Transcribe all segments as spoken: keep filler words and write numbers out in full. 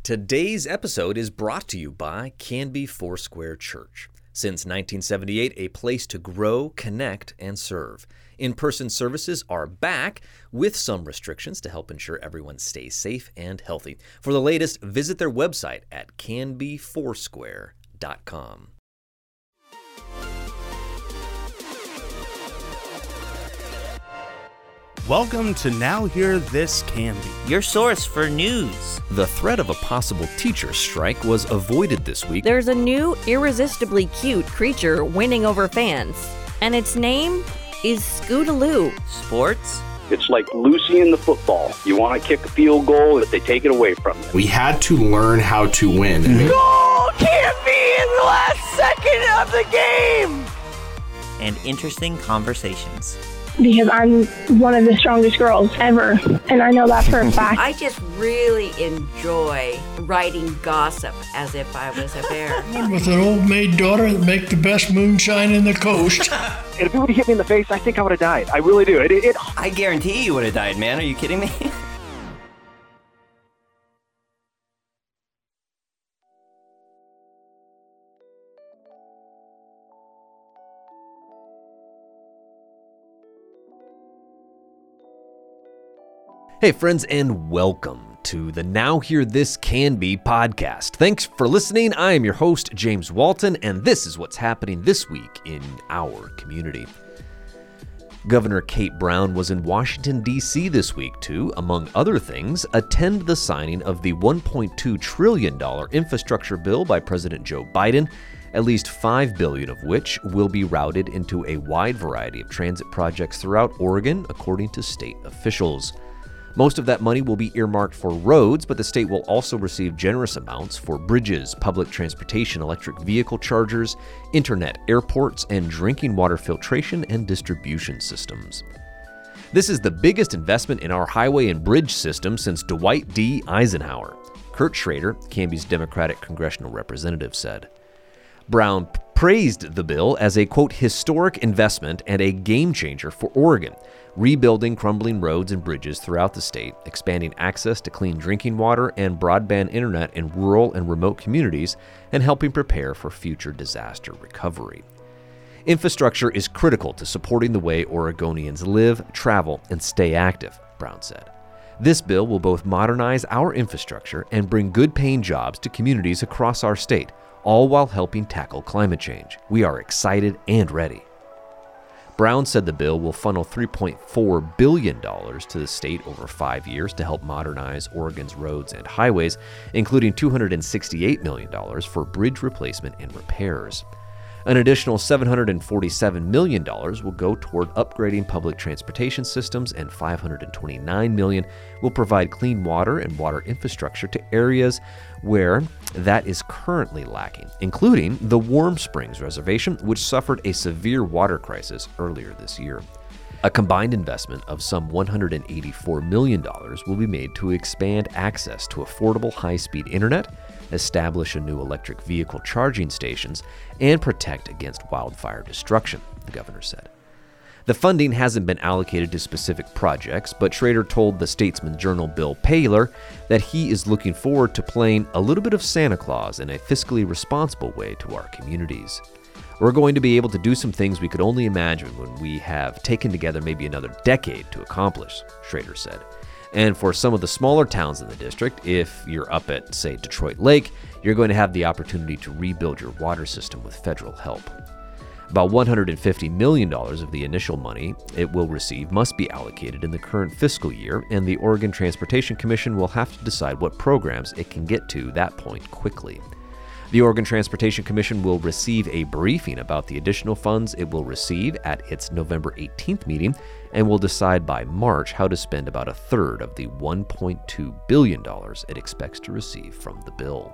Today's episode is brought to you by Canby Foursquare Church. Since nineteen seventy-eight, a place to grow, connect, and serve. In-person services are back with some restrictions to help ensure everyone stays safe and healthy. For the latest, visit their website at canby foursquare dot com. Welcome to Now Hear This Can Be, your source for news. The threat of a possible teacher strike was avoided this week. There's a new, irresistibly cute creature winning over fans, and its name is Scootaloo. Sports? It's like Lucy in the football. You want to kick a field goal, if they take it away from you. We had to learn how to win. Goal can't be in the last second of the game! And interesting conversations. Because I'm one of the strongest girls ever, and I know that for a fact. I just really enjoy writing gossip as if I was a bear. With an old maid daughter that make the best moonshine in the coast. And if it would have hit me in the face, I think I would have died. I really do. It, it, it... I guarantee you would have died, man. Are you kidding me? Hey friends, and welcome to the Now Hear This Can Be podcast. Thanks for listening. I am your host, James Walton, and this is what's happening this week in our community. Governor Kate Brown was in Washington, D C this week to, among other things, attend the signing of the one point two trillion dollars infrastructure bill by President Joe Biden, at least five billion dollars of which will be routed into a wide variety of transit projects throughout Oregon, according to state officials. Most of that money will be earmarked for roads, but the state will also receive generous amounts for bridges, public transportation, electric vehicle chargers, internet, airports, and drinking water filtration and distribution systems. This is the biggest investment in our highway and bridge system since Dwight D. Eisenhower, Kurt Schrader, Canby's Democratic congressional representative, said. Brown praised the bill as a, quote, historic investment and a game changer for Oregon, rebuilding crumbling roads and bridges throughout the state, expanding access to clean drinking water and broadband internet in rural and remote communities, and helping prepare for future disaster recovery. Infrastructure is critical to supporting the way Oregonians live, travel, and stay active, Brown said. This bill will both modernize our infrastructure and bring good-paying jobs to communities across our state, all while helping tackle climate change. We are excited and ready. Brown said the bill will funnel three point four billion dollars to the state over five years to help modernize Oregon's roads and highways, including two hundred sixty-eight million dollars for bridge replacement and repairs. An additional seven hundred forty-seven million dollars will go toward upgrading public transportation systems, and five hundred twenty-nine million dollars will provide clean water and water infrastructure to areas where that is currently lacking, including the Warm Springs Reservation, which suffered a severe water crisis earlier this year. A combined investment of some one hundred eighty-four million dollars will be made to expand access to affordable high-speed internet, establish a new electric vehicle charging stations, and protect against wildfire destruction, the governor said. The funding hasn't been allocated to specific projects, but Schrader told the Statesman Journal Bill Paler that he is looking forward to playing a little bit of Santa Claus in a fiscally responsible way to our communities. We're going to be able to do some things we could only imagine when we have taken together maybe another decade to accomplish, Schrader said. And for some of the smaller towns in the district, if you're up at, say, Detroit Lake, you're going to have the opportunity to rebuild your water system with federal help. About one hundred fifty million dollars of the initial money it will receive must be allocated in the current fiscal year, and the Oregon Transportation Commission will have to decide what programs it can get to that point quickly. The Oregon Transportation Commission will receive a briefing about the additional funds it will receive at its November eighteenth meeting, and will decide by March how to spend about a third of the one point two billion dollars it expects to receive from the bill.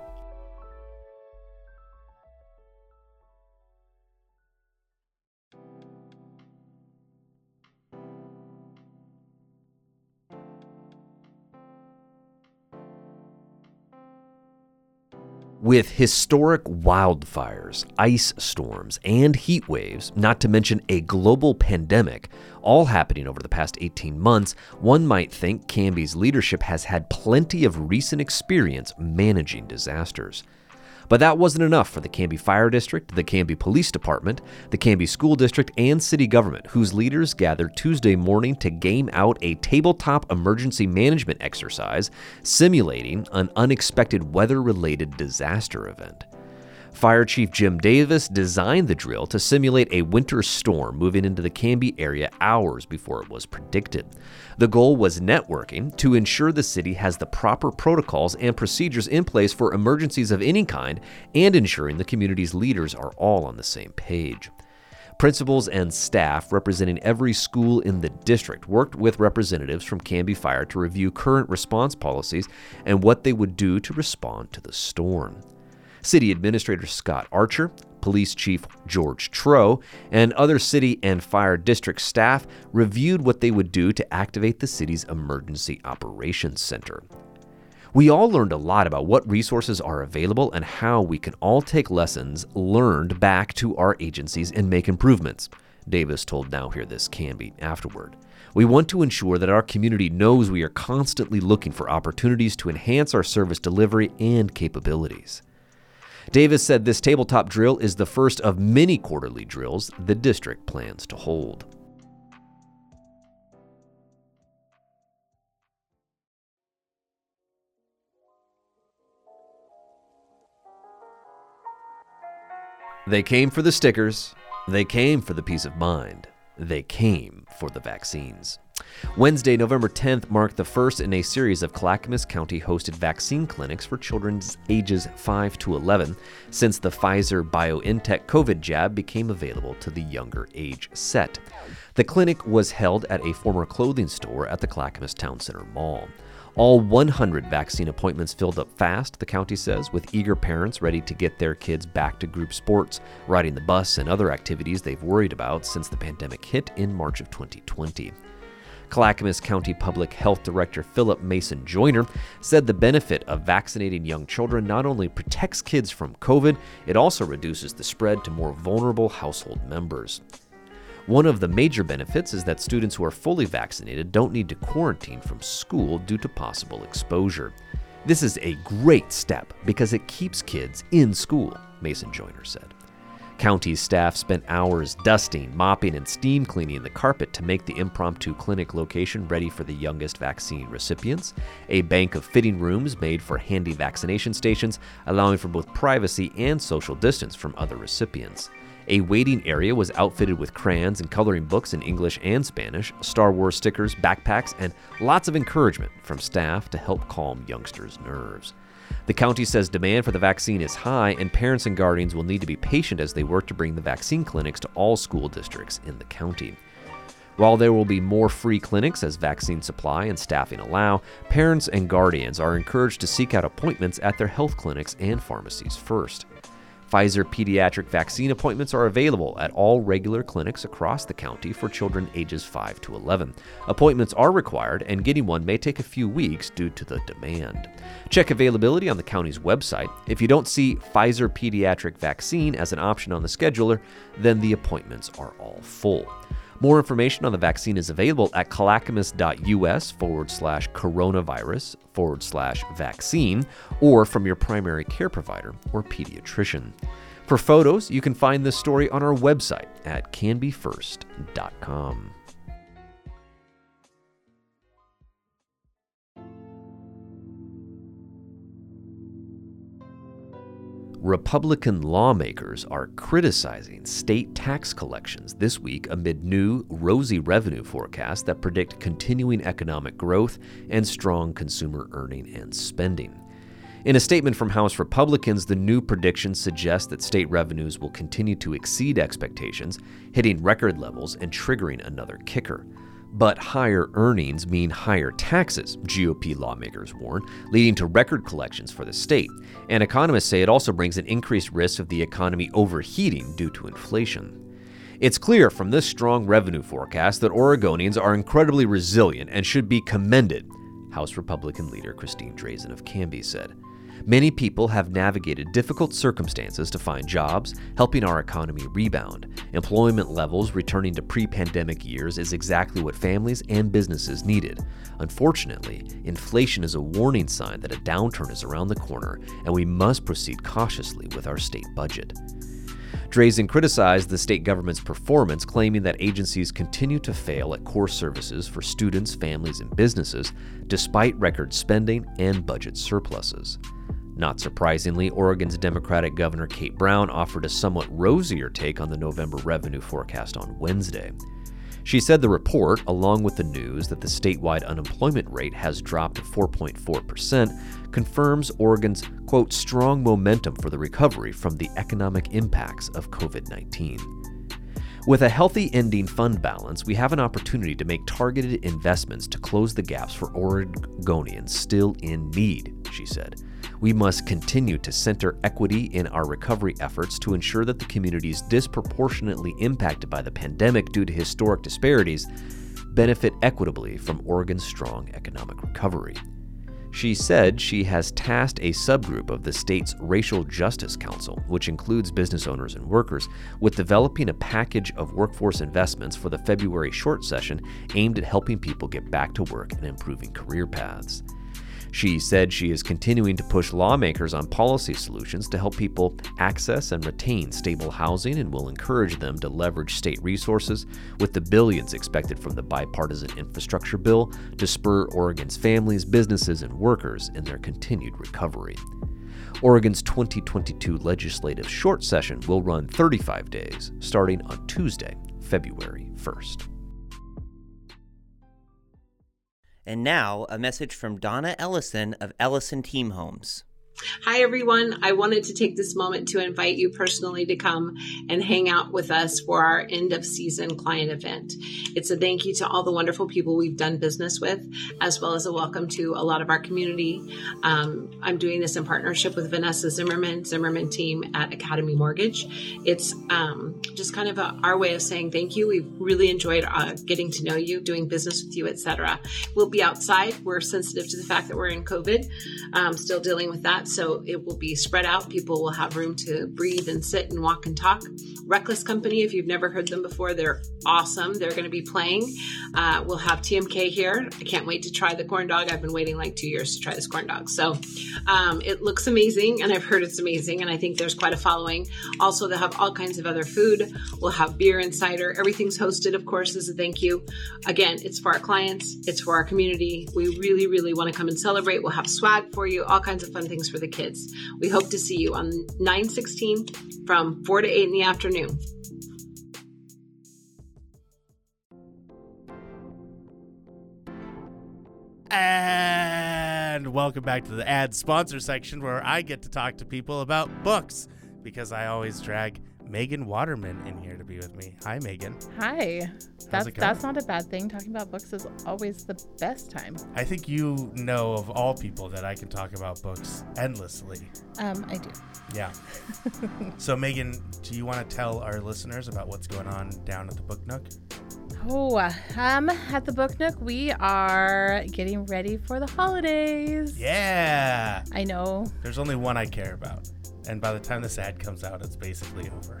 With historic wildfires, ice storms, and heat waves, not to mention a global pandemic, all happening over the past eighteen months, one might think Canby's leadership has had plenty of recent experience managing disasters. But that wasn't enough for the Canby Fire District, the Canby Police Department, the Canby School District, and city government, whose leaders gathered Tuesday morning to game out a tabletop emergency management exercise simulating an unexpected weather-related disaster event. Fire Chief Jim Davis designed the drill to simulate a winter storm moving into the Canby area hours before it was predicted. The goal was networking to ensure the city has the proper protocols and procedures in place for emergencies of any kind and ensuring the community's leaders are all on the same page. Principals and staff representing every school in the district worked with representatives from Canby Fire to review current response policies and what they would do to respond to the storm. City Administrator Scott Archer, Police Chief George Troe, and other city and fire district staff reviewed what they would do to activate the city's Emergency Operations Center. We all learned a lot about what resources are available and how we can all take lessons learned back to our agencies and make improvements, Davis told Now Hear This Canby afterward. We want to ensure that our community knows we are constantly looking for opportunities to enhance our service delivery and capabilities. Davis said this tabletop drill is the first of many quarterly drills the district plans to hold. They came for the stickers. They came for the peace of mind. They came for the vaccines. Wednesday, November tenth, marked the first in a series of Clackamas County-hosted vaccine clinics for children ages five to eleven since the Pfizer-BioNTech COVID jab became available to the younger age set. The clinic was held at a former clothing store at the Clackamas Town Center Mall. All one hundred vaccine appointments filled up fast, the county says, with eager parents ready to get their kids back to group sports, riding the bus, and other activities they've worried about since the pandemic hit in March of twenty twenty. Clackamas County Public Health Director Philip Mason Joyner said the benefit of vaccinating young children not only protects kids from COVID, it also reduces the spread to more vulnerable household members. One of the major benefits is that students who are fully vaccinated don't need to quarantine from school due to possible exposure. This is a great step because it keeps kids in school, Mason Joyner said. County staff spent hours dusting, mopping, and steam cleaning the carpet to make the impromptu clinic location ready for the youngest vaccine recipients. A bank of fitting rooms made for handy vaccination stations, allowing for both privacy and social distance from other recipients. A waiting area was outfitted with crayons and coloring books in English and Spanish, Star Wars stickers, backpacks, and lots of encouragement from staff to help calm youngsters' nerves. The county says demand for the vaccine is high, and parents and guardians will need to be patient as they work to bring the vaccine clinics to all school districts in the county. While there will be more free clinics as vaccine supply and staffing allow, parents and guardians are encouraged to seek out appointments at their health clinics and pharmacies first. Pfizer pediatric vaccine appointments are available at all regular clinics across the county for children ages five to eleven. Appointments are required, and getting one may take a few weeks due to the demand. Check availability on the county's website. If you don't see Pfizer pediatric vaccine as an option on the scheduler, then the appointments are all full. More information on the vaccine is available at clackamas.us forward slash coronavirus forward slash vaccine or from your primary care provider or pediatrician. For photos, you can find this story on our website at canby first dot com. Republican lawmakers are criticizing state tax collections this week amid new, rosy revenue forecasts that predict continuing economic growth and strong consumer earning and spending. In a statement from House Republicans, the new predictions suggest that state revenues will continue to exceed expectations, hitting record levels and triggering another kicker. But higher earnings mean higher taxes, G O P lawmakers warn, leading to record collections for the state. And economists say it also brings an increased risk of the economy overheating due to inflation. It's clear from this strong revenue forecast that Oregonians are incredibly resilient and should be commended, House Republican leader Christine Drazen of Canby said. Many people have navigated difficult circumstances to find jobs, helping our economy rebound. Employment levels returning to pre-pandemic years is exactly what families and businesses needed. Unfortunately, inflation is a warning sign that a downturn is around the corner, and we must proceed cautiously with our state budget. Drazen criticized the state government's performance, claiming that agencies continue to fail at core services for students, families, and businesses, despite record spending and budget surpluses. Not surprisingly, Oregon's Democratic Governor Kate Brown offered a somewhat rosier take on the November revenue forecast on Wednesday. She said the report, along with the news that the statewide unemployment rate has dropped to four point four percent, confirms Oregon's, quote, strong momentum for the recovery from the economic impacts of covid nineteen. With a healthy ending fund balance, we have an opportunity to make targeted investments to close the gaps for Oregonians still in need, she said. We must continue to center equity in our recovery efforts to ensure that the communities disproportionately impacted by the pandemic due to historic disparities benefit equitably from Oregon's strong economic recovery. She said she has tasked a subgroup of the state's Racial Justice Council, which includes business owners and workers, with developing a package of workforce investments for the February short session aimed at helping people get back to work and improving career paths. She said she is continuing to push lawmakers on policy solutions to help people access and retain stable housing and will encourage them to leverage state resources with the billions expected from the bipartisan infrastructure bill to spur Oregon's families, businesses, and workers in their continued recovery. Oregon's twenty twenty-two legislative short session will run thirty-five days, starting on Tuesday, February first. And now, a message from Donna Ellison of Ellison Team Homes. Hi, everyone. I wanted to take this moment to invite you personally to come and hang out with us for our end of season client event. It's a thank you to all the wonderful people we've done business with, as well as a welcome to a lot of our community. Um, I'm doing this in partnership with Vanessa Zimmerman, Zimmerman team at Academy Mortgage. It's um, just kind of a, our way of saying thank you. We've really enjoyed uh, getting to know you, doing business with you, et cetera. We'll be outside. We're sensitive to the fact that we're in COVID, um, still dealing with that. So it will be spread out. People will have room to breathe and sit and walk and talk. Reckless Company, if you've never heard them before, they're awesome. They're going to be playing. Uh, we'll have T M K here. I can't wait to try the corn dog. I've been waiting like two years to try this corn dog. So um, it looks amazing, and I've heard it's amazing, and I think there's quite a following. Also, they'll have all kinds of other food. We'll have beer and cider. Everything's hosted, of course, as a thank you. Again, it's for our clients. It's for our community. We really, really want to come and celebrate. We'll have swag for you, all kinds of fun things for the kids. We hope to see you on nine sixteen from four to eight in the afternoon. And welcome back to the ad sponsor section, where I get to talk to people about books, because I always drag Megan Waterman in here to be with me. Hi, Megan. Hi. That's that's not a bad thing. Talking about books is always the best time. I think you know of all people that I can talk about books endlessly. Um, I do. Yeah. So, Megan, do you want to tell our listeners about what's going on down at the Book Nook? Oh, um, at the Book Nook, we are getting ready for the holidays. Yeah. I know. There's only one I care about. And by the time this ad comes out, it's basically over.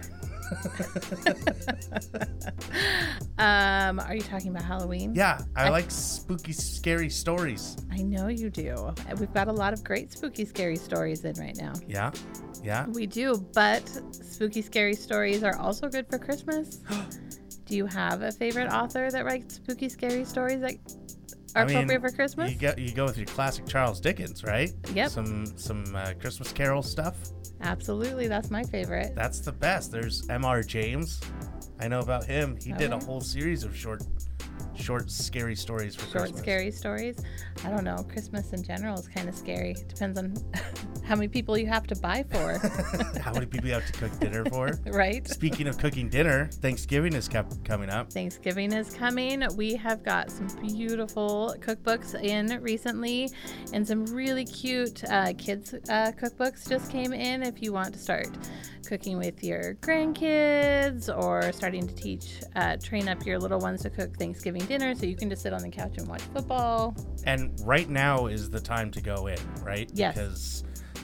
um, are you talking about Halloween? Yeah, I, I like spooky, scary stories. I know you do. We've got a lot of great spooky, scary stories in right now. Yeah, yeah. We do, but spooky, scary stories are also good for Christmas. Do you have a favorite author that writes spooky, scary stories that are I mean, appropriate for Christmas? You go, you go with your classic Charles Dickens, right? Yep. Some some uh, Christmas Carol stuff. Absolutely, that's my favorite. That's the best. There's M R James. I know about him. He oh, did yeah. a whole series of short, short scary stories for short, Christmas. Short scary stories. I don't know. Christmas in general is kind of scary. Depends on how many people you have to buy for. How many people you have to cook dinner for? Right. Speaking of cooking dinner, Thanksgiving is kept coming up. Thanksgiving is coming. We have got some beautiful cookbooks in recently, and some really cute uh, kids uh, cookbooks just came in. If you want to start cooking with your grandkids, or starting to teach, uh, train up your little ones to cook Thanksgiving dinner, so you can just sit on the couch and watch football. And right now is the time to go in, right? Yes. Because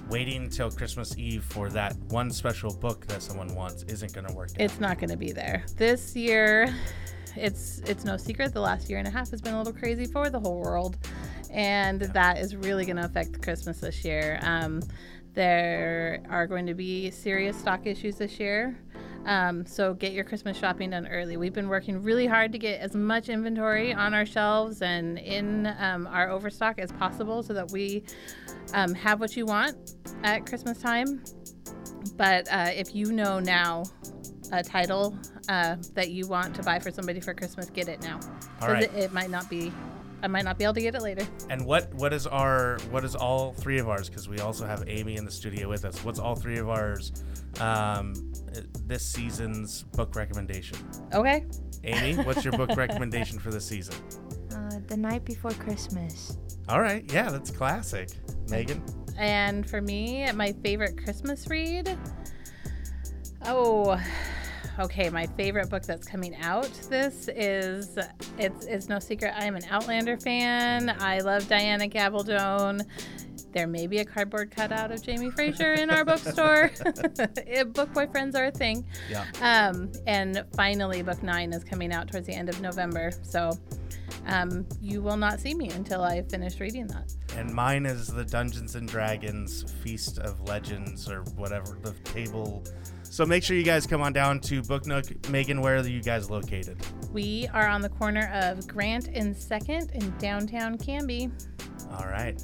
waiting until Christmas Eve for that one special book that someone wants isn't going to work out. It's not going to be there. This year, it's it's no secret the last year and a half has been a little crazy for the whole world. And yeah. that is really going to affect Christmas this year. Um, there are going to be serious stock issues this year. Um, so get your Christmas shopping done early. We've been working really hard to get as much inventory on our shelves and in um, our overstock as possible so that we um, have what you want at Christmas time. But uh, if you know now a title uh, that you want to buy for somebody for Christmas, get it now. All right. It, it might not be, I might not be able to get it later. And what what is our what is all three of ours? Because we also have Amy in the studio with us. What's all three of ours? Um, this season's book recommendation. Okay. Amy, what's your book recommendation for this season? Uh, The Night Before Christmas. All right. Yeah, that's classic. Megan? And for me, my favorite Christmas read. Oh, okay. My favorite book that's coming out. This is, it's, it's no secret. I am an Outlander fan. I love Diana Gabaldon. There may be a cardboard cutout of Jamie Fraser in our bookstore. Book boyfriends are a thing. Yeah. Um, and finally, book nine is coming out towards the end of November. So um, you will not see me until I finish reading that. And mine is the Dungeons and Dragons Feast of Legends or whatever, the table. So make sure you guys come on down to Book Nook. Megan, where are you guys located? We are on the corner of Grant and second in downtown Canby. All right.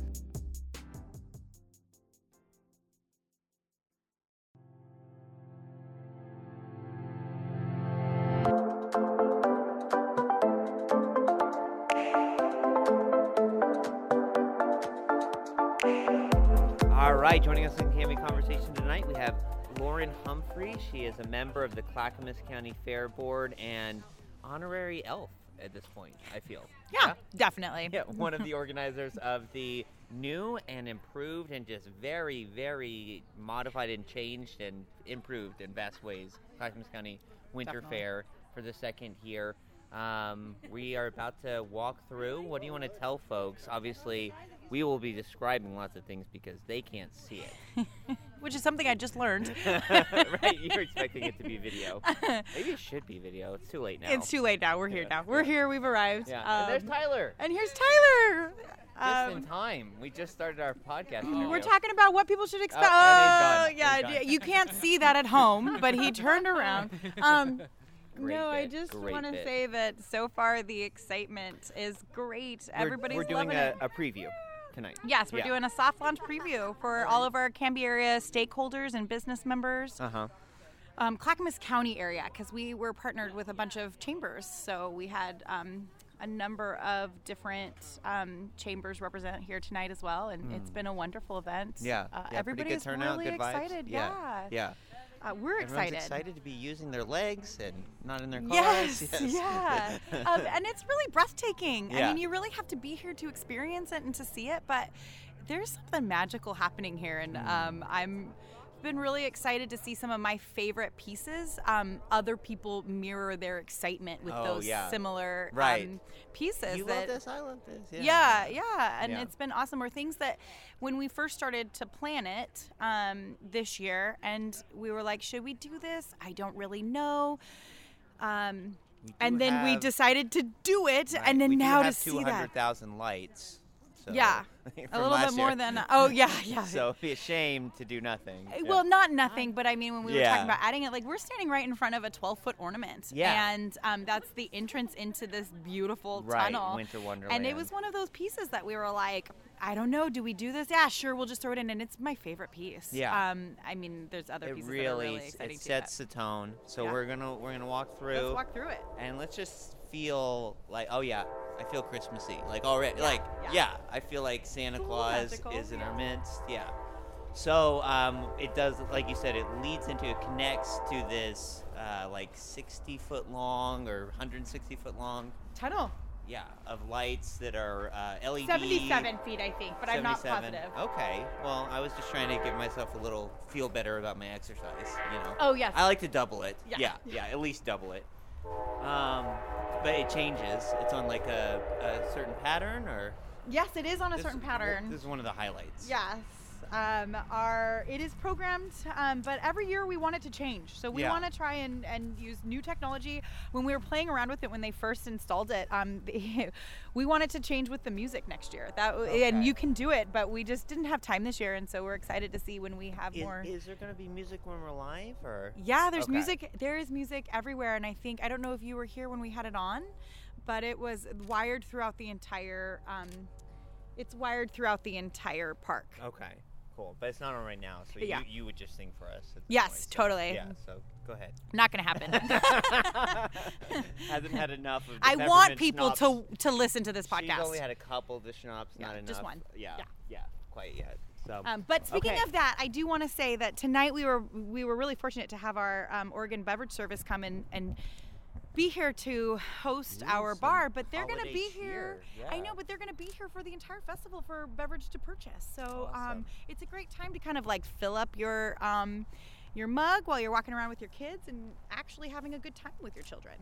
All right, joining us in Canby Conversation tonight, we have Lauren Humphrey. She is a member of the Clackamas County Fair Board and honorary elf at this point, I feel. Yeah, yeah? definitely. Yeah, one of the organizers of the new and improved and just very, very modified and changed and improved in vast ways Clackamas County Winter definitely. Fair for the second year. Um, we are about to walk through. What do you want to tell folks? Obviously, we will be describing lots of things because they can't see it. Which is something I just learned. Right, you're expecting it to be video. Maybe it should be video. It's too late now. It's too late now. We're here now. We're here. We've arrived. Yeah. Um, and there's Tyler. And here's Tyler. Just um, in time. We just started our podcast interview. We're talking about what people should expect. Oh, oh and he's gone. yeah. He's gone. You can't see that at home, but he turned around. Um, Great no, bit. I just want to say that so far the excitement is great. We're, Everybody's we're doing loving a, it. a preview tonight. Yes, we're yeah. doing a soft launch preview for all of our Canby area stakeholders and business members. Uh-huh. Um, Clackamas County area, because we were partnered with a bunch of chambers. So we had um, a number of different um, chambers represent here tonight as well. And mm. it's been a wonderful event. Yeah. Uh, yeah everybody's turnout, really good vibes. excited. Yeah. Yeah. Yeah. Uh, we're Everyone's excited. excited to be using their legs and not in their cars. Yes, yes. yeah. um, and it's really breathtaking. Yeah. I mean, you really have to be here to experience it and to see it, but there's something magical happening here, and um, I'm been really excited to see some of my favorite pieces. Um, other people mirror their excitement with Oh, those yeah. similar Right. um, pieces. You that, love this, I love this. Yeah, Yeah, yeah, and Yeah. it's been awesome. Or things that when we first started to plan it um, this year, and we were like, should we do this? I don't really know. Um, and then we have- decided to do it, Right. and then we do now have to see two that. hundred thousand lights. So, Yeah, a from little last bit more year. than. Oh yeah, yeah. So it'd be a shame to do nothing. Uh, Well, not nothing, but I mean, when we were Yeah. talking about adding it, like we're standing right in front of a twelve-foot ornament, Yeah. and um, that's the entrance into this beautiful Right, tunnel. Winter And Wonderland. it was one of those pieces that we were like, I don't know, do we do this? Yeah, sure, we'll just throw it in, and it's my favorite piece. Yeah. Um, I mean, there's other It pieces really, that are really exciting it too, sets the tone. So Yeah. we're gonna we're gonna walk through. Let's walk through it. And let's just feel like, oh yeah, I feel Christmassy. Like already, Yeah, like yeah. yeah. I feel like Santa It's a little Claus magical, is in our yeah. midst. Yeah. So um, it does, like you said, it leads into, it connects to this uh, like sixty foot long or one hundred sixty foot long tunnel. Yeah, of lights that are uh, L E D. seventy-seven feet, I think, but I'm not seventy-seven. positive. Okay. Well, I was just trying to give myself a little feel better about my exercise, you know. Oh, yes. I like to double it. Yeah. Yeah, yeah, at least double it. Um, but it changes. It's on like a, a certain pattern, or Yes, it is on a This- certain pattern. This is one of the highlights. Yes. Um, our it is programmed, um, but every year we want it to change. So we Yeah. want to try and, and use new technology. When we were playing around with it when they first installed it, um, we wanted to change with the music next year. That Okay. and you can do it, but we just didn't have time this year, and so we're excited to see when we have Is, more. is there going to be music when we're live, or? Yeah, there's Okay. music. There is music everywhere, and I think I don't know if you were here when we had it on, but it was wired throughout the entire. Um, it's wired throughout the entire park. Okay, cool. But it's not on right now, so Yeah. you, you would just sing for us. At this Yes, point, so- totally. Yeah, so go ahead. Not gonna happen. Hasn't had enough of the I want peppermint people schnapps. to to listen to this She's podcast. only had a couple of the schnapps, Yeah, not enough. just one. Yeah, Yeah. yeah, quite yet. So. Um, but speaking Okay. of that, I do want to say that tonight we were we were really fortunate to have our um, Oregon Beverage Service come in and be here to host Ooh, our some bar. But they're going to holiday be cheer, here. I yeah. know, but they're going to be here for the entire festival for beverage to purchase. So um, Awesome. it's a great time to kind of like fill up your um, your mug while you're walking around with your kids and actually having a good time with your children.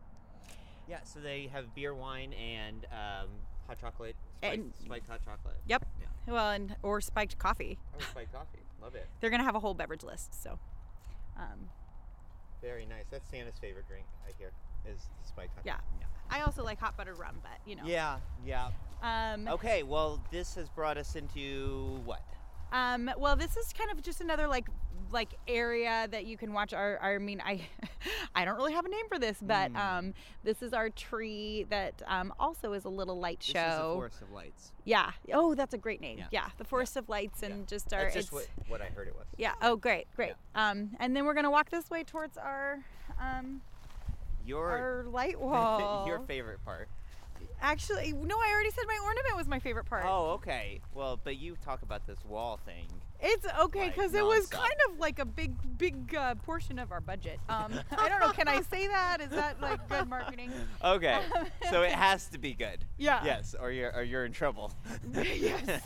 Yeah, so they have beer, wine, and um, hot chocolate, spiked, And- spiked hot chocolate. Yep. Yeah. Well, and or spiked coffee. Oh, spiked coffee. Love it. They're going to have a whole beverage list. So. Um, Very nice. That's Santa's favorite drink, I hear, is the spiked hot Yeah. chocolate. I also like hot buttered rum, but you know. Yeah, yeah. Um, Okay, well, this has brought us into what? Um, well, this is kind of just another like like area that you can watch our, our I mean I I don't really have a name for this, but Mm. um, this is our tree that um, also is a little light show. This is the Forest of Lights. Yeah. Oh, that's a great name. Yeah. Yeah, the Forest of Lights and just our That's just it's what, what I heard it was. yeah. Oh, great, great. Um, and then we're gonna walk this way towards our um, Your our light wall. your favorite part. Actually, no, I already said my ornament was my favorite part. Oh, okay. Well, but you talk about this wall thing. It's okay Like, because it was nonstop. kind of like a big, big uh, portion of our budget. Um, I don't know. Can I say that? Is that like good marketing? Okay, so it has to be good. Yeah. Yes, or you're or you're in trouble. Yes.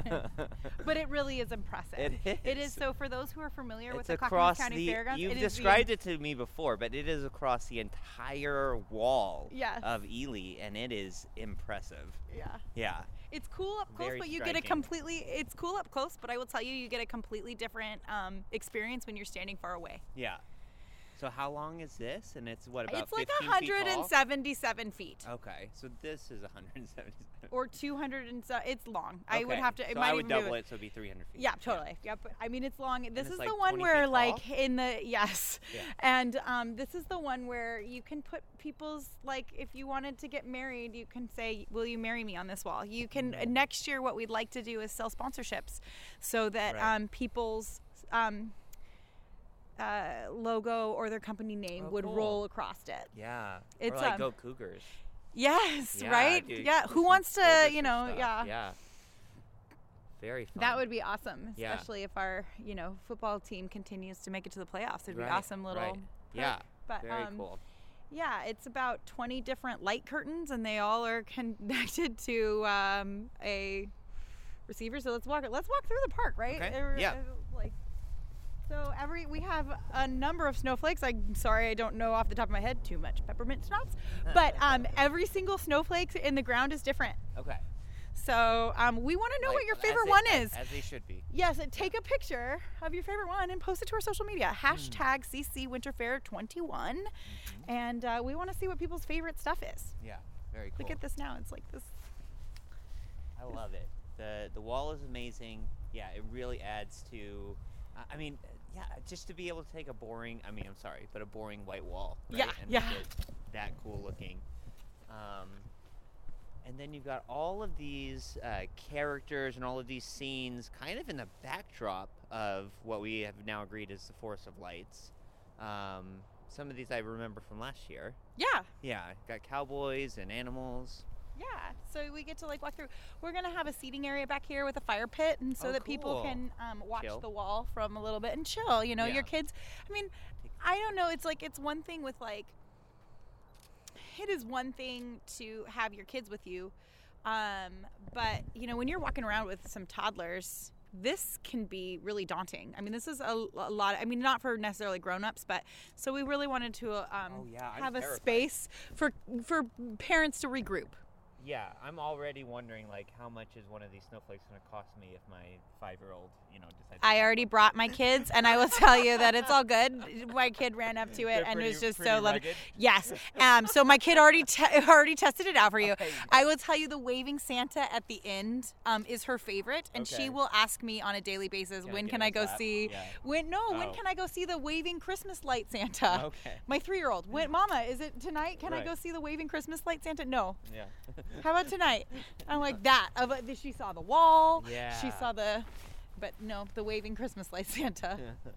But it really is impressive. It is. It is. So for those who are familiar with It's the Clackamas across County the. Fairgrounds, You've it is the- described it to me before, but it is across the entire wall Yes. of Ely, and it is impressive. Yeah. Yeah. It's cool up close, Very but you get a striking. completely. It's cool up close, but I will tell you, you get a completely different um, experience when you're standing far away. Yeah. So how long is this? And it's what about It's like fifteen one feet hundred tall? seventy-seven feet. Okay, so this is one hundred seventy-seven. Or two hundred and so. It's long. I would Okay, have to. It so might I would even be- double it, so it'd be three hundred feet. Yeah, totally. Yep. I mean, it's long. This it's is like the one twenty where, feet like, tall? in the yes, Yeah. and um, this is the one where you can put people's like, if you wanted to get married, you can say, "Will you marry me?" on this wall. You can Mm-hmm. next year. What we'd like to do is sell sponsorships, so that Right. um, people's um, uh, logo or their company name Oh, would cool. roll across it. Yeah. It's, or like um, go Cougars. Yes, Yeah, right? dude, Yeah. do Who some wants full to, district you know, stuff. yeah. Yeah. Very fun. That would be awesome, Yeah. especially if our, you know, football team continues to make it to the playoffs. It'd be Right, awesome little. right. perk. Yeah. But, Very um, cool. Yeah, it's about twenty different light curtains, and they all are connected to um, a receiver. So let's walk. Let's walk through the park, right? Okay, Every- yeah. uh, Like, so every we have a number of snowflakes. I'm sorry, I don't know off the top of my head too much peppermint schnapps, but um, every single snowflake in the ground is different. Okay. So um, we want to know Like, what your as favorite they- one as- is. As they should be. Yes, and take a picture of your favorite one and post it to our social media. Hmm. Hashtag C C Winter Fair twenty-one. Mm-hmm. And uh, we want to see what people's favorite stuff is. Yeah. Very cool. Look at this now. It's like this. I love it. The the wall is amazing. Yeah, it really adds to. I- I mean, yeah, just to be able to take a boring. I mean, I'm sorry, but a boring white wall. Right, Yeah, and yeah. make it that cool looking. Um, and then you've got all of these uh, characters and all of these scenes, kind of in the backdrop of what we have now agreed is the Forest of Lights. Um, some of these I remember from last year. Yeah. Yeah, got cowboys and animals. Yeah. So we get to like walk through. We're gonna have a seating area back here with a fire pit, and so Oh, that people cool. can um, watch Chill. the wall from a little bit and chill. You know, Yeah. your kids. I mean, I don't know. It's like it's one thing with like. It is one thing to have your kids with you, um, but you know when you're walking around with some toddlers, this can be really daunting. I mean, this is a, a lot. I mean, not for necessarily grown-ups, but so we really wanted to um, Oh, yeah, I'm have a terrified. space for for parents to regroup. Yeah, I'm already wondering, like, how much is one of these snowflakes going to cost me if my five-year-old, you know, decides. I already brought my kids, and I will tell you that it's all good. My kid ran up to it They're and pretty- was just pretty so loving. rugged? Yes. Um. So my kid already te- already tested it out for you. Okay. I will tell you the waving Santa at the end um is her favorite, and Okay. she will ask me on a daily basis, Can I when get can in I go his lap? see? Yeah. When no, when Oh. can I go see the waving Christmas light Santa? Okay. My three-year-old. When, Mama, is it tonight? Can I Right. go see the waving Christmas light Santa? No. Yeah. How about tonight? I'm like that. Of uh, she saw the wall. She Yeah. saw the, but no, the waving Christmas light Santa.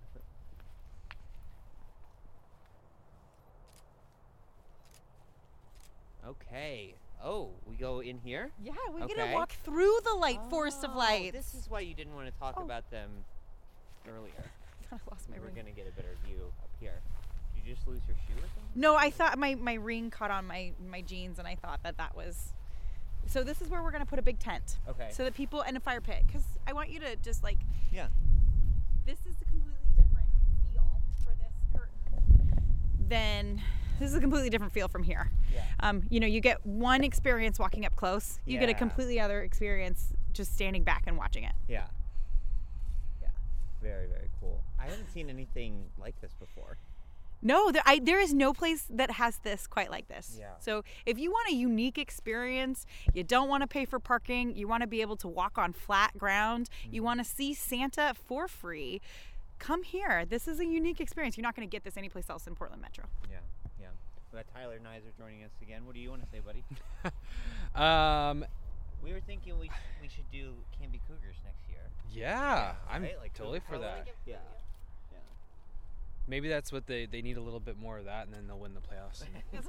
Okay. Oh, we go in here? Yeah, we get Okay. to walk through the light forest of Oh, lights. This is why you didn't want to talk Oh. about them earlier. I lost my We're ring. going to get a better view up here. Did you just lose your shoe or something? No, I thought my, my ring caught on my, my jeans, and I thought that that was. So this is where we're gonna put a big tent. Okay. So that people and a fire pit, because I want you to just like. Yeah. This is a completely different feel for this curtain than. This is a completely different feel from here. Yeah. Um, you know, you get one experience walking up close. You get a Yeah. completely other experience just standing back and watching it. Yeah. Yeah. Very, very cool. I haven't seen anything like this before. No, there, I, there is no place that has this quite like this. Yeah. So if you want a unique experience, you don't want to pay for parking, you want to be able to walk on flat ground, Mm-hmm. you want to see Santa for free, come here. This is a unique experience. You're not going to get this anyplace else in Portland Metro. Yeah. Yeah. We got Tyler Nizer joining us again. What do you want to say, buddy? Um, We were thinking we we should do Canby Cougars next year. yeah, I'm right? Like totally for Cougar that. Color? Yeah. Maybe that's what they, they need a little bit more of that, and then they'll win the playoffs.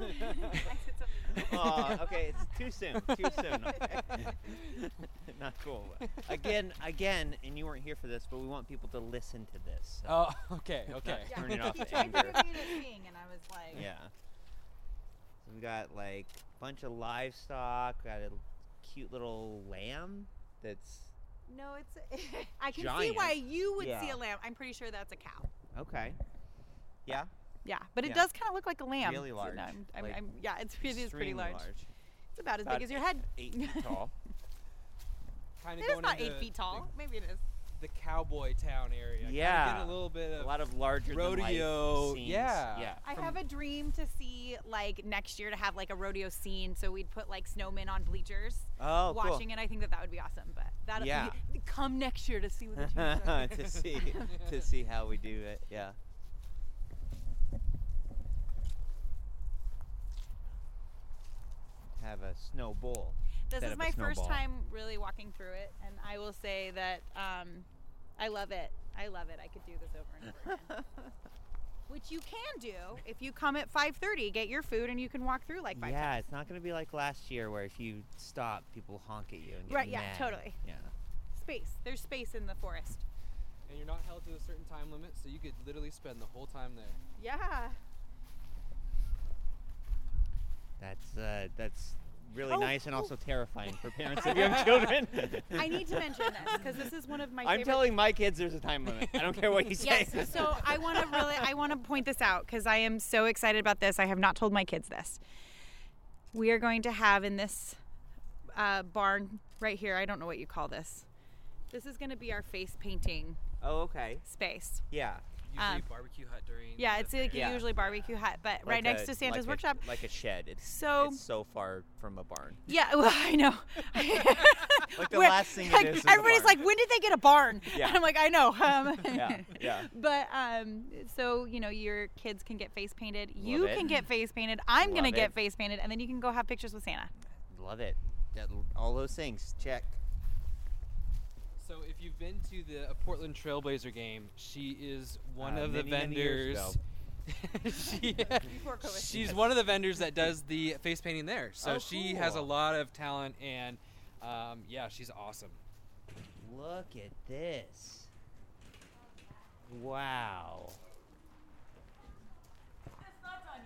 Oh, okay. It's too soon. Too soon. Okay. Not cool. Again, again, and you weren't here for this, but we want people to listen to this. So Oh, okay, not okay. Turn it off He to tried to anger. get me to sing, and I was like, Yeah. So we got like a bunch of livestock. Got a cute little lamb that's no, it's. I can see Giant. why you would see Yeah. a lamb. I'm pretty sure that's a cow. okay. Yeah. Yeah, but it Yeah. does kind of look like a lamb. Really So, large. no, I'm, I'm, Like, I'm, yeah, it's, it is pretty extremely large. large. It's about as About big as your head. Eight feet tall. Kind It is not eight feet tall. Maybe it is. The cowboy town area. Kinda Yeah. getting a little bit of A lot of larger than life rodeo. scenes. Yeah. Yeah. I have a dream to see like next year to have like a rodeo scene, so we'd put like snowmen on bleachers, Oh, cool. watching it. I think that that would be awesome. But that Yeah. come next year to see what the teams are. to see to see how we do it. Yeah. Have a snow bowl. This Set is up a my first snowball. time really walking through it, and I will say that um, I love it. I love it. I could do this over and over again. Which you can do if you come at five thirty, get your food, and you can walk through like five Yeah, times. it's not going to be like last year where if you stop, people honk at you and get Right, yeah, mad. totally. Yeah. Space. There's space in the forest. And you're not held to a certain time limit, so you could literally spend the whole time there. Yeah. That's uh, that's really Oh, nice and oh. also terrifying for parents of young children. I need to mention this because this is one of my I'm favorite telling my kids there's a time limit. I don't care what you say. Yes, so I want to really, I want to point this out because I am so excited about this. I have not told my kids this. We are going to have in this uh, barn right here, I don't know what you call this. This is going to be our face painting Oh, okay. space. Yeah. Usually Um, barbecue hut during. Yeah, it's like Yeah. usually barbecue hut, but Like right next a- to Santa's like a- workshop. like a shed. It's So- it's so far from a barn. Yeah, well, I know. Like the Where- last thing it like, is is a everybody's barn. like, when did they get a barn? Yeah. And I'm like, I know. Um, Yeah, yeah. But um, so you know, your kids can get face painted. You it. can get face painted. I'm gonna Love get it. face painted, and then you can go have pictures with Santa. Love it. Yeah, all those things. Check. So if you've been to the uh, Portland Trailblazer game, she is one Uh, of the many, many years vendors. she, Before COVID. she's one of the vendors that does the face painting there. So Oh, she has a cool. lot of talent, and um, yeah, she's awesome. Look at this. Wow. It's not done yet.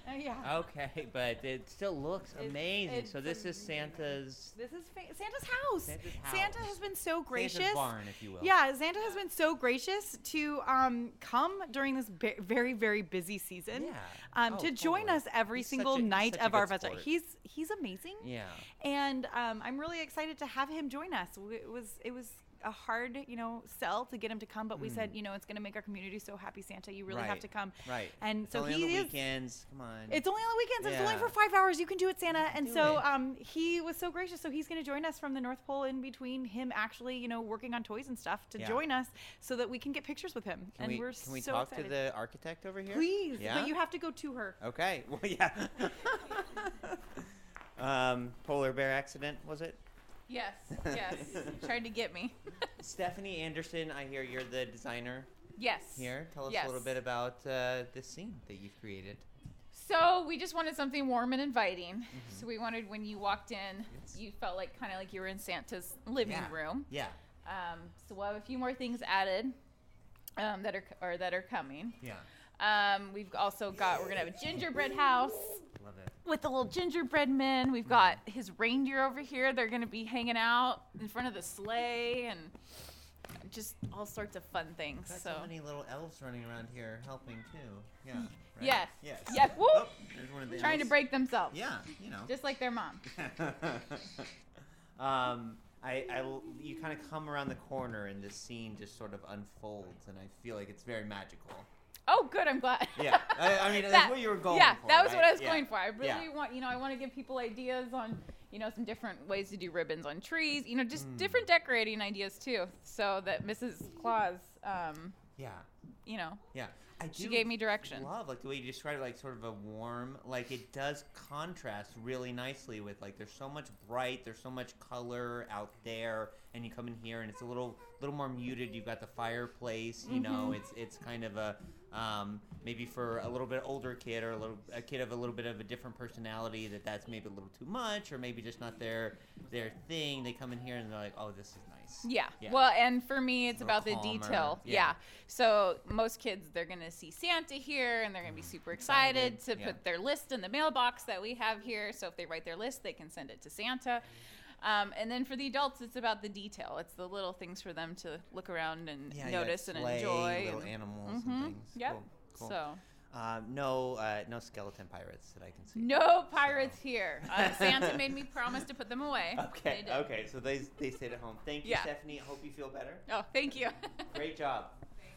Uh, yeah. Okay, but it still looks It's- amazing. it's So this is Santa's. This is fa- Santa's house. Santa's house. Santa has been so gracious. Santa's barn, if you will. Yeah, Santa has been so gracious to um, come during this be- very, very busy season. Yeah. Um, Oh, to join totally. us every He's single such a- he's night such a of our good festival. sport. He's he's amazing. Yeah. And um, I'm really excited to have him join us. It was it was a hard, you know, sell to get him to come, but we Mm. said, you know, it's going to make our community so happy, Santa. You really have Right. to come. Right. And It's so only he on the is. weekends. Come on. It's only on the weekends. It's only Yeah. for five hours. You can do it, Santa. And Do so it. um, he was so gracious. So he's going to join us from the North Pole in between him actually, you know, working on toys and stuff to Yeah. join us so that we can get pictures with him. Can and we, we're can we so talk excited. to the architect over here? Please. Yeah. But you have to go to her. Okay. Well, yeah. um, polar bear accident, was it? Yes, yes. Tried to get me. Stephanie Anderson, I hear you're the designer Yes. here. Tell us Yes. a little bit about uh, this scene that you've created. So we just wanted something warm and inviting. Mm-hmm. So we wanted when you walked in, you felt like kind of like you were in Santa's living Yeah. room. Yeah. Um, so we'll have a few more things added um, that are or that are coming. Yeah. Um, we've also got we're gonna have a gingerbread house. Love it. With the little gingerbread men. We've got his reindeer over here. They're going to be hanging out in front of the sleigh and just all sorts of fun things. Got So so many little elves running around here helping too. Yeah. Right? Yes. Yes. Yes. Woo! Oh, there's one of the Trying to elves. break themselves. Yeah, you know. Just like their mom. um, I, I, you kind of come around the corner and this scene just sort of unfolds, and I feel like it's very magical. Oh, good. I'm glad. Yeah, I, I mean that's That- what you were going yeah, for. that was right? what I was Yeah. going for. I really Yeah. want, you know, I want to give people ideas on, you know, some different ways to do ribbons on trees. You know, just Mm. different decorating ideas too, so that Missus Claus, um, Yeah. you know, Yeah. I she do gave me direction. love like the way you describe it, like sort of a warm, like it does contrast really nicely with like there's so much bright, there's so much color out there, and you come in here and it's a little little more muted. You've got the fireplace, you know, Mhm. it's it's kind of a um, maybe for a little bit older kid or a little a kid of a little bit of a different personality that that's maybe a little too much or maybe just not their their thing. They come in here and they're like, oh, this is nice. Yeah. Yeah. Well, and for me, it's A about the little calmer. detail. Yeah. Yeah. So most kids, they're going to see Santa here and they're going to be super excited, Excited, to yeah. put their list in the mailbox that we have here. So if they write their list, they can send it to Santa. Um, and then for the adults, it's about the detail. It's the little things for them to look around and Yeah, you got notice and sleigh, enjoy. little and, animals Mhm. and things. Yep. Cool, cool. So Um, no, uh, no skeleton pirates that I can see. no pirates here. Uh, Santa made me promise to put them away. Okay. They did. Okay. So they they stayed at home. Thank you, Yeah. Stephanie. I hope you feel better. Oh, thank you. Great job.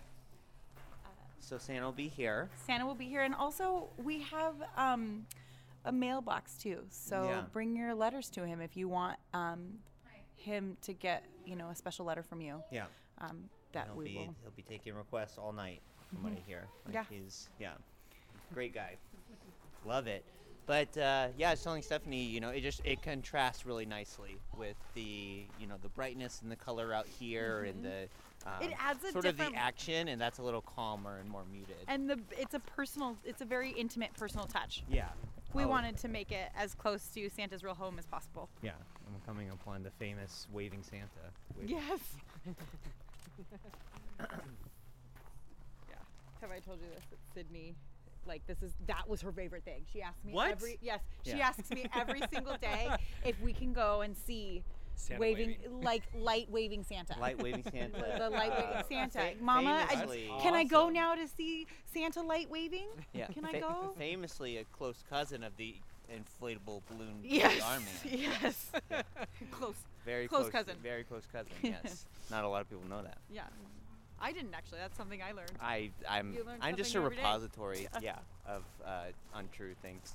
So Santa will be here. Santa will be here, and also we have um, a mailbox too. So Yeah. bring your letters to him if you want um, him to get, you know, a special letter from you. Yeah. Um, that he'll we be will. he'll be taking requests all night from what I Mhm. hear. Like Yeah. He's yeah, great guy. Love it. But uh, yeah, I was telling Stephanie, you know, it just it contrasts really nicely with the you know the brightness and the color out here and the um, It adds a sort of different- the action, and that's a little calmer and more muted. And the it's a personal, it's a very intimate personal touch. Yeah. We Oh. wanted to make it as close to Santa's real home as possible. Yeah, I'm coming upon the famous waving Santa. Waving. Yes. Yeah. Have I told you this? That Sydney, like this is that was her favorite thing. She asks me What? every yes. She Yeah. asks me every single day if we can go and see Santa waving, waving. like light waving Santa. Light waving Santa. the, the light Uh, waving Santa. fa- Mama, I, famously- can I go now to see Santa light waving? Yeah. Can I Fa- go? Famously, a close cousin of the inflatable balloon Yes, army. yes. Yeah. Close. Very Close close cousin. Very close cousin. Yes. Not a lot of people know that. Yeah. I didn't actually. That's something I learned. I I'm You learn I'm just a something every day. repository, Yeah. yeah, of uh, untrue things.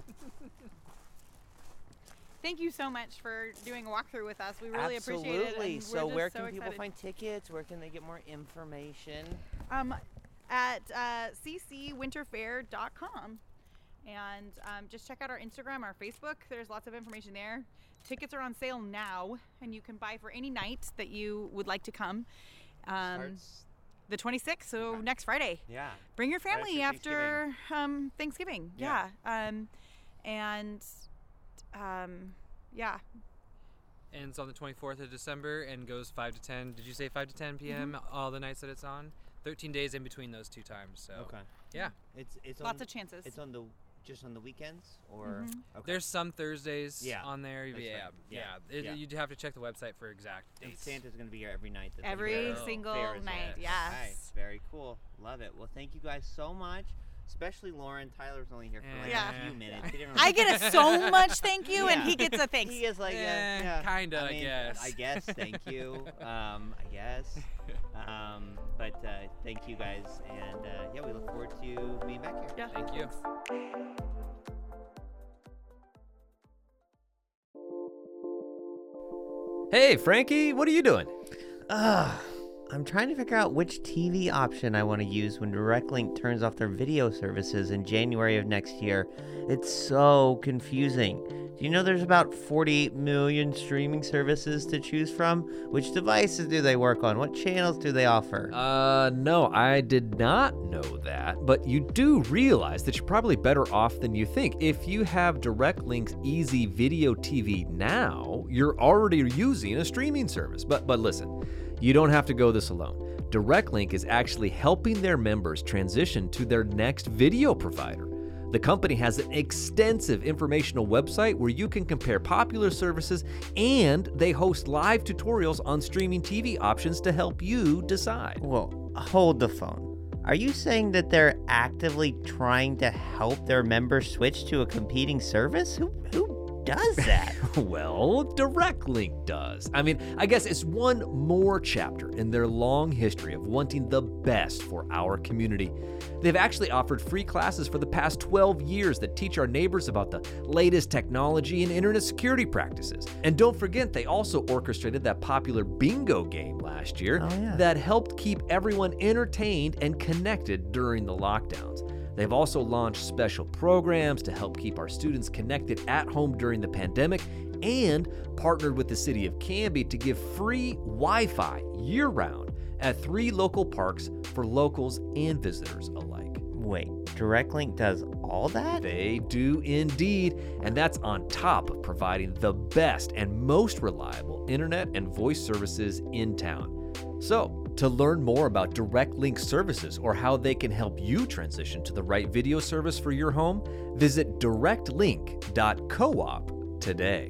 Thank you so much for doing a walkthrough with us. We really appreciate it. Absolutely. and So we're where just can so people excited. find tickets? Where can they get more information? Um, at uh, c c winter fair dot com. And um, just check out our Instagram, our Facebook. There's lots of information there. Tickets are on sale now, and you can buy for any night that you would like to come. Um, Starts- the twenty-sixth, so next Friday. Yeah. Bring your Right family after after um, Thanksgiving. Yeah. Yeah. Um, and um, yeah. Ends on the twenty-fourth of December and goes five to ten. Did you say five to ten p.m. Mhm. all the nights that it's on? thirteen days in between those two times. So Okay. yeah, It's it's Lots on, of chances. It's on the just on the weekends, or Mhm. okay. There's some Thursdays Yeah, on there. that's Yeah, right. yeah. Yeah, It- yeah. You'd have to check the website for exact And dates. Santa's going to be here every night. that the Every fair- single fair is night, on. yes. Nice. Very cool. Love it. Well, thank you guys so much. Especially Lauren. Tyler's only here for like Yeah. a few minutes. He didn't I really- get a so much thank you, and Yeah. he gets a thanks. He is like, Eh, yeah, yeah. kinda, I mean, guess. I guess. Thank you. Um, I guess. Um, but uh, thank you guys, and uh, yeah, we look forward to being back here. Yeah. Thank you. Hey, Frankie, what are you doing? Ugh. I'm trying to figure out which T V option I want to use when DirectLink turns off their video services in January of next year. It's so confusing. Do you know there's about forty-eight million streaming services to choose from? Which devices do they work on? What channels do they offer? Uh, no, I did not know that, but you do realize that you're probably better off than you think. If you have DirectLink's Easy Video T V now, you're already using a streaming service. But but listen, you don't have to go this alone. DirectLink is actually helping their members transition to their next video provider. The company has an extensive informational website where you can compare popular services, and they host live tutorials on streaming T V options to help you decide. Well, hold the phone. Are you saying that they're actively trying to help their members switch to a competing service? Who who does that? Well, DirectLink does. I mean, I guess it's one more chapter in their long history of wanting the best for our community. They've actually offered free classes for the past twelve years that teach our neighbors about the latest technology and internet security practices. And don't forget, they also orchestrated that popular bingo game last year Oh, yeah. that helped keep everyone entertained and connected during the lockdowns. They've also launched special programs to help keep our students connected at home during the pandemic, and partnered with the city of Canby to give free Wi-Fi year-round at three local parks for locals and visitors alike. Wait, DirectLink does all that? They do indeed, and that's on top of providing the best and most reliable internet and voice services in town. So, to learn more about DirectLink services or how they can help you transition to the right video service for your home, visit direct link dot coop today.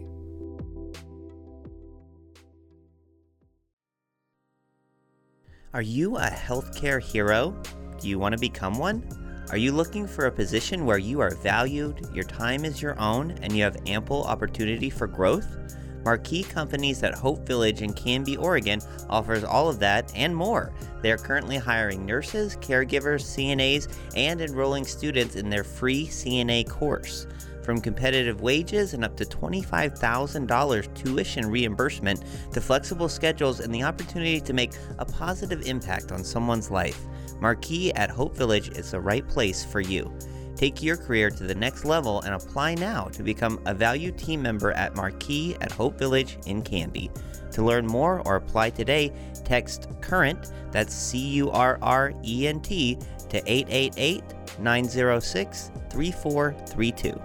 Are you a healthcare hero? Do you want to become one? Are you looking for a position where you are valued, your time is your own, and you have ample opportunity for growth? Marquee Companies at Hope Village in Canby, Oregon offers all of that and more. They are currently hiring nurses, caregivers, C N As, and enrolling students in their free C N A course. From competitive wages and up to twenty-five thousand dollars tuition reimbursement to flexible schedules and the opportunity to make a positive impact on someone's life, Marquee at Hope Village is the right place for you. Take your career to the next level and apply now to become a valued team member at Marquee at Hope Village in Canby. To learn more or apply today, text CURRENT, that's C U R R E N T, to eight eight eight, nine zero six, three four three two.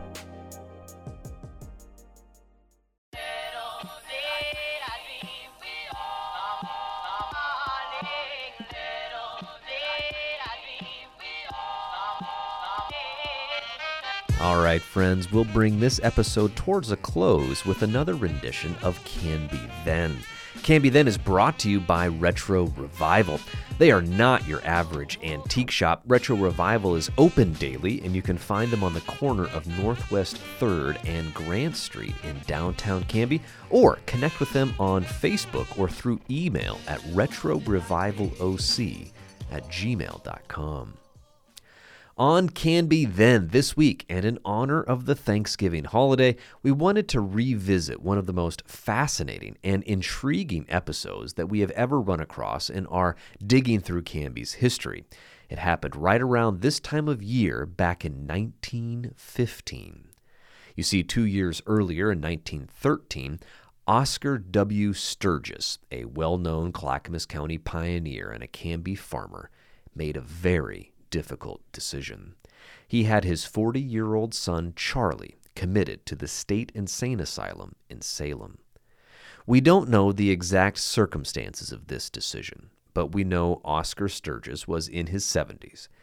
All right, friends, we'll bring this episode towards a close with another rendition of Canby Then. Canby Then is brought to you by Retro Revival. They are not your average antique shop. Retro Revival is open daily, and you can find them on the corner of Northwest third and Grant Street in downtown Canby, or connect with them on Facebook or through email at retrorevivaloc at gmail dot com. On Canby Then this week, and in honor of the Thanksgiving holiday, we wanted to revisit one of the most fascinating and intriguing episodes that we have ever run across in our digging through Canby's history. It happened right around this time of year back in nineteen fifteen. You see, two years earlier in nineteen thirteen, Oscar W. Sturgis, a well-known Clackamas County pioneer and a Canby farmer, made a very difficult decision. He had his forty-year-old son, Charlie, committed to the State Insane Asylum in Salem. We don't know the exact circumstances of this decision, but we know Oscar Sturgis was in his seventies.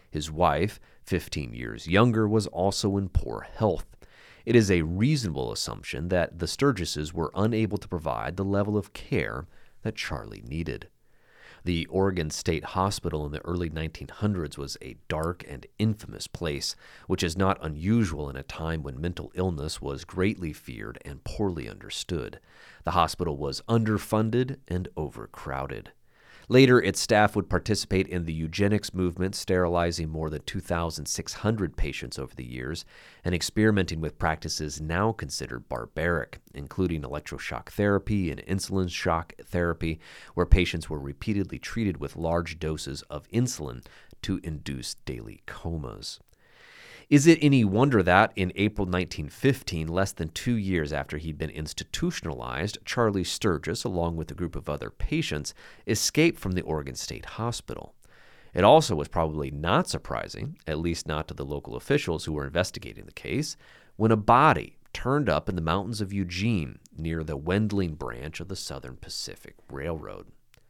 His wife, fifteen years younger, was also in poor health. It is a reasonable assumption that the Sturgises were unable to provide the level of care that Charlie needed. The Oregon State Hospital in the early nineteen hundreds was a dark and infamous place, which is not unusual in a time when mental illness was greatly feared and poorly understood. The hospital was underfunded and overcrowded. Later, its staff would participate in the eugenics movement, sterilizing more than two thousand six hundred patients over the years and experimenting with practices now considered barbaric, including electroshock therapy and insulin shock therapy, where patients were repeatedly treated with large doses of insulin to induce daily comas. Is it any wonder that, in April nineteen fifteen, less than two years after he'd been institutionalized, Charlie Sturgis, along with a group of other patients, escaped from the Oregon State Hospital? It also was probably not surprising, at least not to the local officials who were investigating the case, when a body turned up in the mountains of Eugene near the Wendling branch of the Southern Pacific Railroad.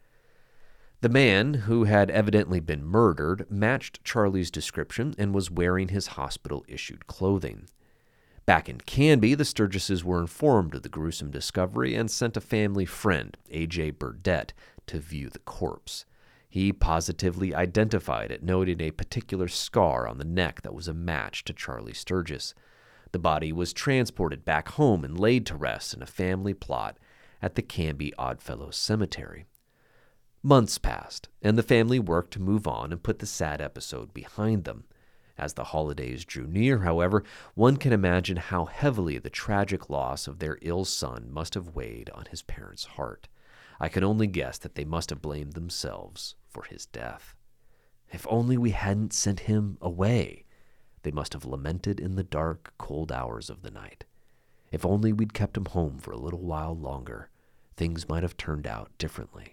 The man, who had evidently been murdered, matched Charlie's description and was wearing his hospital-issued clothing. Back in Canby, the Sturgises were informed of the gruesome discovery and sent a family friend, A J Burdett, to view the corpse. He positively identified it, noting a particular scar on the neck that was a match to Charlie Sturgis. The body was transported back home and laid to rest in a family plot at the Canby Oddfellows Cemetery. Months passed, and the family worked to move on and put the sad episode behind them. As the holidays drew near, however, one can imagine how heavily the tragic loss of their ill son must have weighed on his parents' heart. I can only guess that they must have blamed themselves for his death. If only we hadn't sent him away, they must have lamented in the dark, cold hours of the night. If only we'd kept him home for a little while longer, things might have turned out differently.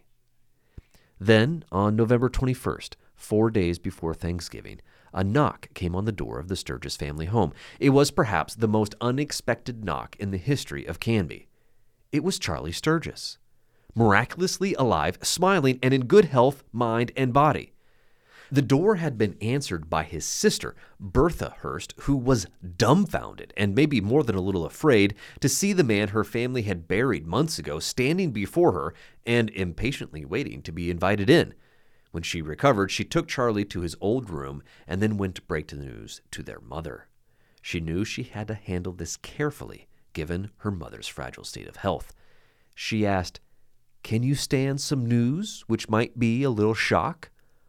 Then, on November twenty-first, four days before Thanksgiving, a knock came on the door of the Sturgis family home. It was perhaps the most unexpected knock in the history of Canby. It was Charlie Sturgis, miraculously alive, smiling, and in good health, mind, and body. The door had been answered by his sister, Bertha Hurst, who was dumbfounded and maybe more than a little afraid to see the man her family had buried months ago standing before her and impatiently waiting to be invited in. When she recovered, she took Charlie to his old room and then went to break the news to their mother. She knew she had to handle this carefully, given her mother's fragile state of health. She asked, "Can you stand some news which might be a little shock?"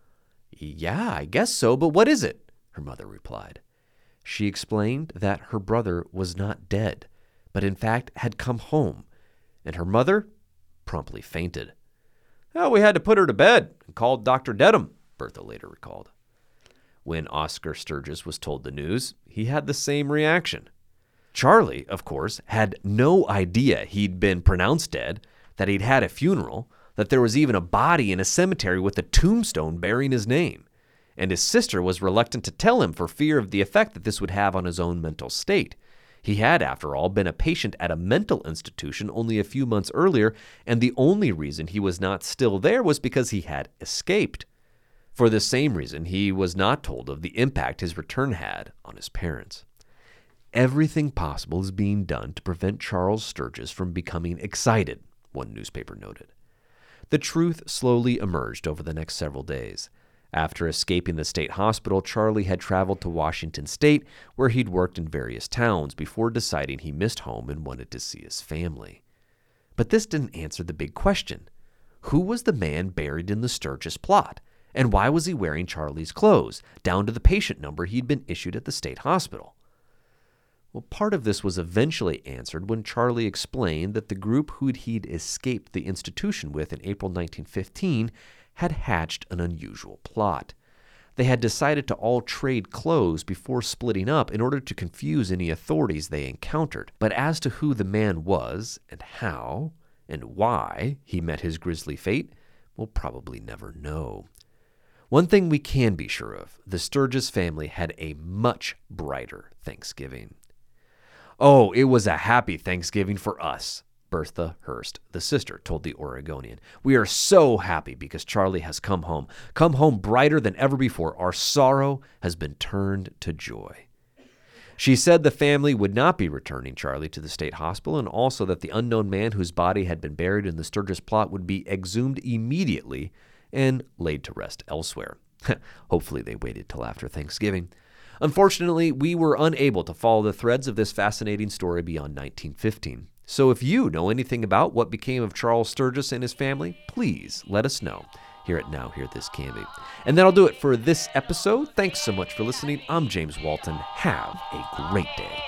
"Yeah, I guess so, but what is it?" her mother replied. She explained that her brother was not dead, but in fact had come home, and her mother promptly fainted. "Oh, we had to put her to bed and called Doctor Dedham," Bertha later recalled. When Oscar Sturgis was told the news, he had the same reaction. Charlie, of course, had no idea he'd been pronounced dead, that he'd had a funeral, that there was even a body in a cemetery with a tombstone bearing his name, and his sister was reluctant to tell him for fear of the effect that this would have on his own mental state. He had, after all, been a patient at a mental institution only a few months earlier, and the only reason he was not still there was because he had escaped. For the same reason, he was not told of the impact his return had on his parents. Everything possible is being done to prevent Charles Sturgis from becoming excited, one newspaper noted. The truth slowly emerged over the next several days. After escaping the state hospital, Charlie had traveled to Washington State, where he'd worked in various towns before deciding he missed home and wanted to see his family. But this didn't answer the big question. Who was the man buried in the Sturgis plot? And why was he wearing Charlie's clothes, down to the patient number he'd been issued at the state hospital? Well, part of this was eventually answered when Charlie explained that the group who he'd escaped the institution with in April nineteen fifteen had hatched an unusual plot. They had decided to all trade clothes before splitting up in order to confuse any authorities they encountered. But as to who the man was and how and why he met his grisly fate, we'll probably never know. One thing we can be sure of, the Sturgis family had a much brighter Thanksgiving. "Oh, it was a happy Thanksgiving for us," Bertha Hurst, the sister, told the Oregonian. "We are so happy because Charlie has come home, come home brighter than ever before. Our sorrow has been turned to joy." She said the family would not be returning Charlie to the state hospital, and also that the unknown man whose body had been buried in the Sturgis plot would be exhumed immediately and laid to rest elsewhere. Hopefully they waited till after Thanksgiving. Unfortunately, we were unable to follow the threads of this fascinating story beyond nineteen fifteen. So if you know anything about what became of Charles Sturgis and his family, please let us know here at Now Here This Can Be. And that'll do it for this episode. Thanks so much for listening. I'm James Walton. Have a great day.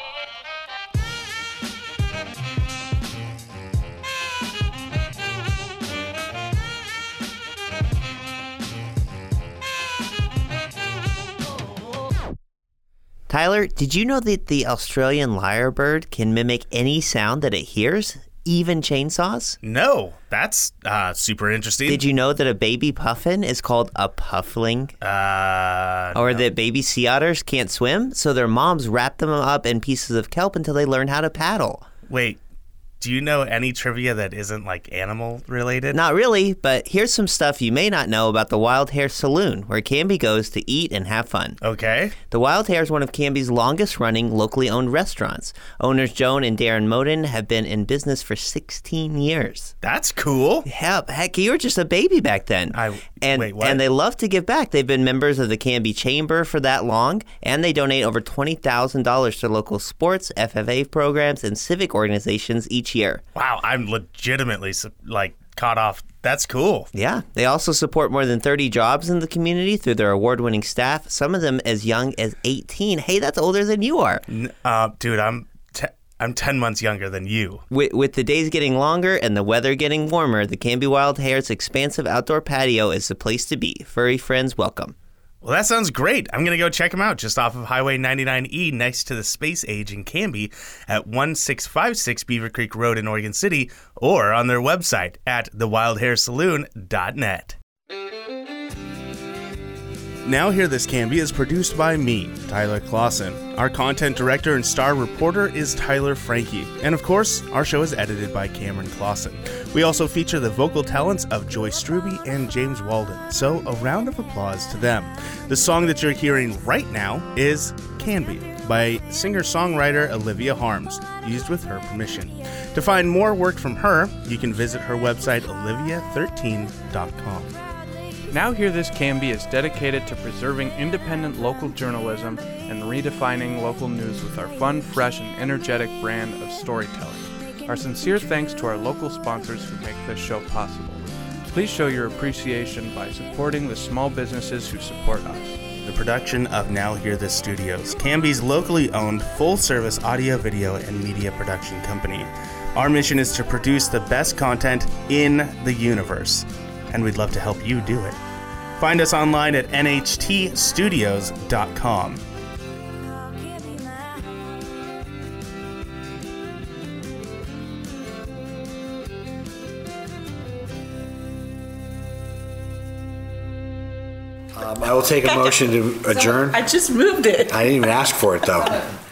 Tyler, did you know that the Australian lyrebird can mimic any sound that it hears, even chainsaws? No, that's uh, super interesting. Did you know that a baby puffin is called a puffling? Uh, or no. that baby sea otters can't swim, so their moms wrap them up in pieces of kelp until they learn how to paddle? Wait, do you know any trivia that isn't like animal related? Not really, but here's some stuff you may not know about the Wild Hare Saloon, where Canby goes to eat and have fun. Okay. The Wild Hare is one of Canby's longest running locally owned restaurants. Owners Joan and Darren Moden have been in business for sixteen years. That's cool. Yeah, heck, you were just a baby back then. I and, wait, what? And they love to give back. They've been members of the Canby Chamber for that long, and they donate over twenty thousand dollars to local sports, F F A programs, and civic organizations each year. Wow, I'm legitimately like caught off. That's cool. Yeah, they also support more than thirty jobs in the community through their award-winning staff, some of them as young as eighteen. Hey, that's older than you are. Uh, dude, I'm te- I'm ten months younger than you. With, with the days getting longer and the weather getting warmer, the Canby Wild Hare's expansive outdoor patio is the place to be. Furry friends welcome. Well, that sounds great. I'm going to go check them out just off of Highway ninety-nine E next to the Space Age in Canby at one six five six Beaver Creek Road in Oregon City, or on their website at the wild hare saloon dot net. Now Here This Can Be is produced by me, Tyler Clausen. Our content director and star reporter is Tyler Frankie. And of course, our show is edited by Cameron Clausen. We also feature the vocal talents of Joy Struby and James Walden, so a round of applause to them. The song that you're hearing right now is Can Be by singer-songwriter Olivia Harms, used with her permission. To find more work from her, you can visit her website olivia thirteen dot com. Now Here This Can Be is dedicated to preserving independent local journalism and redefining local news with our fun, fresh, and energetic brand of storytelling. Our sincere thanks to our local sponsors who make this show possible. Please show your appreciation by supporting the small businesses who support us. The production of Now Hear This Studios, Canby's locally owned full-service audio, video, and media production company. Our mission is to produce the best content in the universe, and we'd love to help you do it. Find us online at N H T studios dot com. Um, I will take a motion to adjourn. I just moved it. I didn't even ask for it, though.